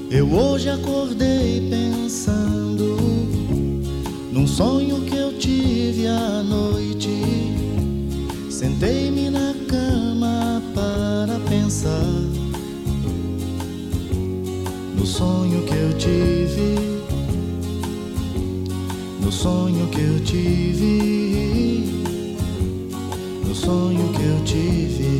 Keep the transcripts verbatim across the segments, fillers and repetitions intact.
Eu hoje acordei pensando num sonho que eu tive à noite. Sentei-me na cama para pensar no sonho que eu tive, no sonho que eu tive, no sonho que eu tive.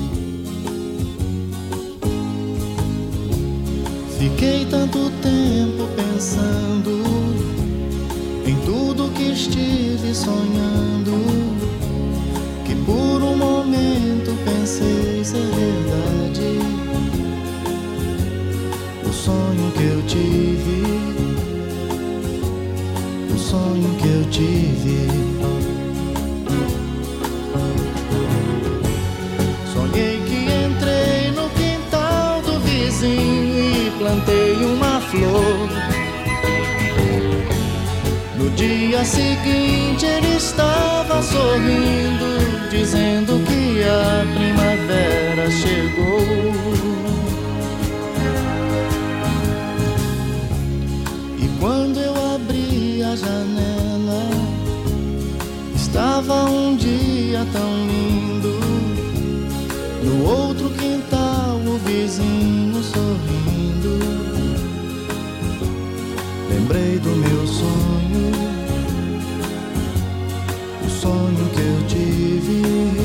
Fiquei tanto tempo pensando em tudo que estive sonhando, que por um momento pensei ser verdade. O sonho que eu tive, o sonho que eu tive. Sonhei que entrei no quintal do vizinho e plantei uma flor. No dia seguinte ele estava sorrindo, dizendo que a primavera chegou. E quando eu abri a janela, estava um dia tão lindo. No outro quintal o vizinho sorrindo. Lembrei do meu sonho, o sonho que eu tive,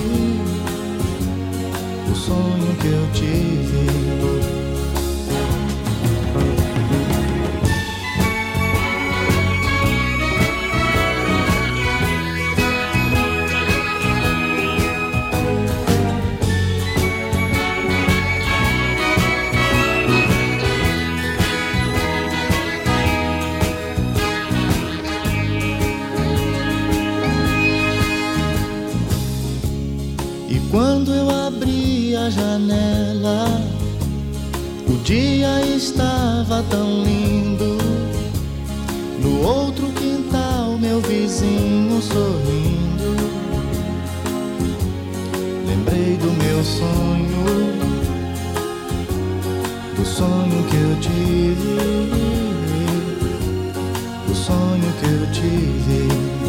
o sonho que eu tive. E quando eu abri a janela, o dia estava tão lindo. No outro quintal, meu vizinho sorrindo. Lembrei do meu sonho, do sonho que eu tive, do sonho que eu tive.